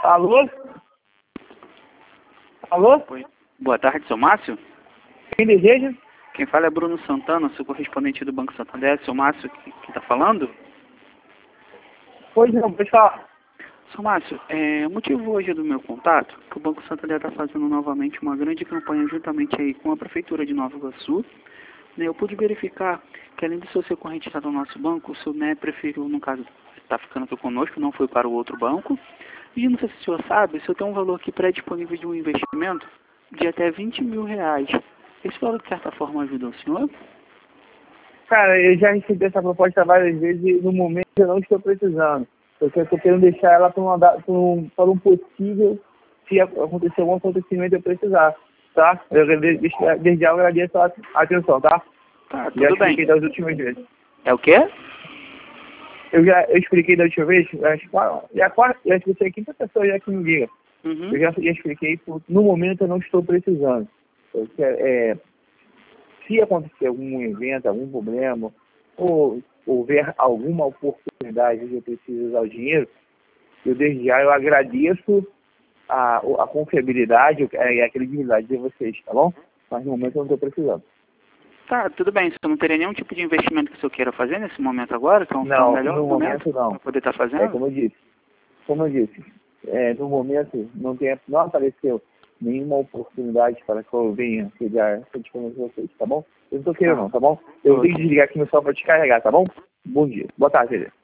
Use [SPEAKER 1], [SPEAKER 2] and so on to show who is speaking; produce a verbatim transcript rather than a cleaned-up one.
[SPEAKER 1] Alô? Alô?
[SPEAKER 2] Oi. Boa tarde, seu Márcio.
[SPEAKER 1] Quem deseja?
[SPEAKER 2] Quem fala é Bruno Santana, sou correspondente do Banco Santander. Seu Márcio que está falando?
[SPEAKER 1] Pois não, pode falar.
[SPEAKER 2] Seu Márcio, é, o motivo hoje do meu contato é que o Banco Santander está fazendo novamente uma grande campanha juntamente aí com a Prefeitura de Nova Iguaçu. Né, eu pude verificar que além do seu ser corrente estar no nosso banco, o seu N E preferiu, no caso, está ficando aqui conosco, não foi para o outro banco. E não sei se o senhor sabe, se eu tenho um valor aqui pré-disponível de um investimento de até vinte mil reais. Esse valor, de certa forma, ajuda o senhor?
[SPEAKER 1] Cara, eu já recebi essa proposta várias vezes e no momento eu não estou precisando. Eu estou querendo deixar ela para, uma, da- para, um, para um possível, se acontecer algum acontecimento eu precisar, tá? Eu agradeço- desde já eu agradeço a atenção, tá?
[SPEAKER 2] Tá,
[SPEAKER 1] Já
[SPEAKER 2] tudo bem.
[SPEAKER 1] expliquei das últimas vezes.
[SPEAKER 2] É o quê?
[SPEAKER 1] Eu já eu expliquei da última vez, acho que a- e a quarta, eu acho que você é a quinta pessoa já que me liga.
[SPEAKER 2] Uhum.
[SPEAKER 1] Eu já, já expliquei, por- no momento eu não estou precisando. Eu quero, é, se acontecer algum evento, algum problema, ou houver alguma oportunidade de eu precisar usar o dinheiro, eu desde já eu agradeço a, a confiabilidade e a credibilidade de vocês, tá bom? Mas no momento eu não estou precisando.
[SPEAKER 2] Tá, tudo bem. O senhor não teria nenhum tipo de investimento que o senhor queira fazer nesse momento agora, que é um, que é o
[SPEAKER 1] Não,
[SPEAKER 2] melhor
[SPEAKER 1] no
[SPEAKER 2] momento
[SPEAKER 1] momento não.
[SPEAKER 2] para poder estar
[SPEAKER 1] É
[SPEAKER 2] fazendo?
[SPEAKER 1] como eu disse. Como eu disse, é, no momento não, tem, não apareceu nenhuma oportunidade para que eu venha pegar essa disponibilidade de vocês, tá bom? Eu não estou querendo não, tá bom? Eu tenho que desligar aqui meu celular para descarregar, tá bom? Bom dia. Boa tarde, Felipe.